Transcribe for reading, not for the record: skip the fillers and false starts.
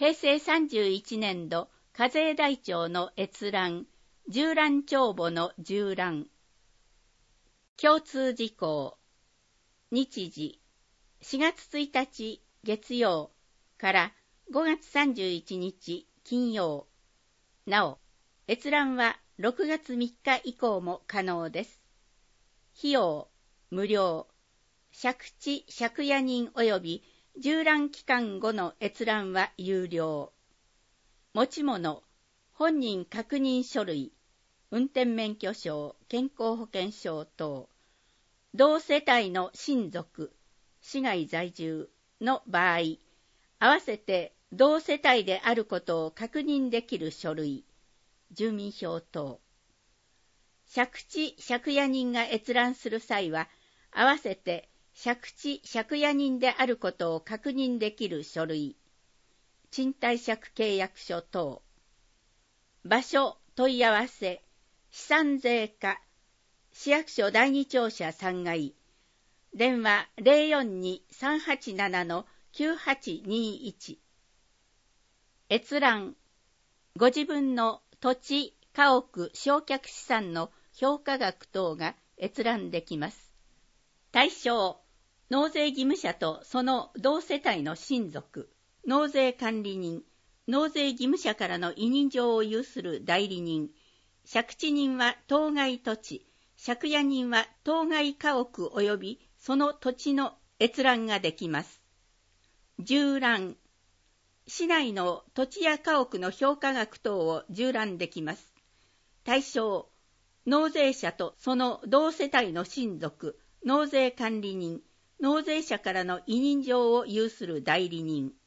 平成31年度課税台帳の閲覧、従覧帳簿の従覧。共通事項。日時、4月1日月曜から5月31日金曜。なお、閲覧は6月3日以降も可能です。費用、無料。借地借家人及び従覧期間後の閲覧は有料。持ち物、本人確認書類、運転免許証、健康保険証等。同世帯の親族、市外在住の場合、合わせて同世帯であることを確認できる書類、住民票等。借地借家人が閲覧する際は、合わせて借地借家人であることを確認できる書類、賃貸借契約書等。場所問い合わせ、資産税課、市役所第二庁舎3階、電話 042-387-9821。閲覧、ご自分の土地、家屋、償却資産の評価額等が閲覧できます。対象、納税義務者とその同世帯の親族、納税管理人、納税義務者からの委任状を有する代理人、借地人は当該土地、借家人は当該家屋及びその土地の閲覧ができます。従覧、市内の土地や家屋の評価額等を従覧できます。対象、納税者とその同世帯の親族、納税管理人、納税者からの委任状を有する代理人。